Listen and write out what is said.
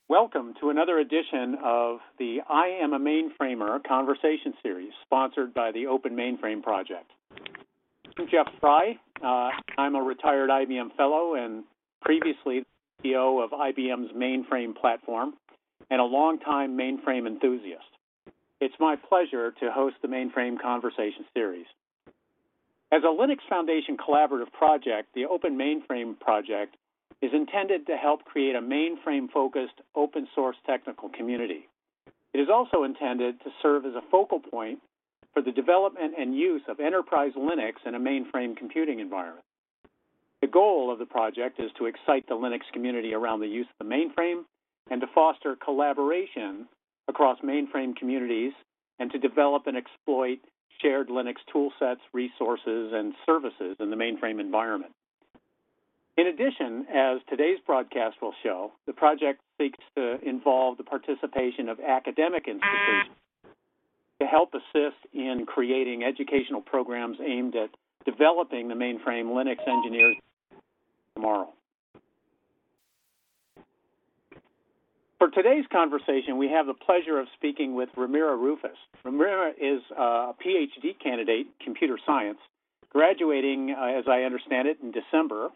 Welcome to another edition of the I Am a Mainframer conversation series sponsored by the Open Mainframe Project. I'm Jeff Fry. I'm a retired IBM fellow and previously the CEO of IBM's mainframe platform and a longtime mainframe enthusiast. It's my pleasure to host the Mainframe Conversation Series. As a Linux Foundation collaborative project, the Open Mainframe Project is intended to help create a mainframe-focused open source technical community. It is also intended to serve as a focal point for the development and use of enterprise Linux in a mainframe computing environment. The goal of the project is to excite the Linux community around the use of the mainframe and to foster collaboration across mainframe communities and to develop and exploit shared Linux toolsets, resources, and services in the mainframe environment. In addition, as today's broadcast will show, the project seeks to involve the participation of academic institutions to help assist in creating educational programs aimed at developing the mainframe Linux engineers tomorrow. For today's conversation, we have the pleasure of speaking with Ramira Rufus. Ramira is a PhD candidate in computer science, graduating, as I understand it, in December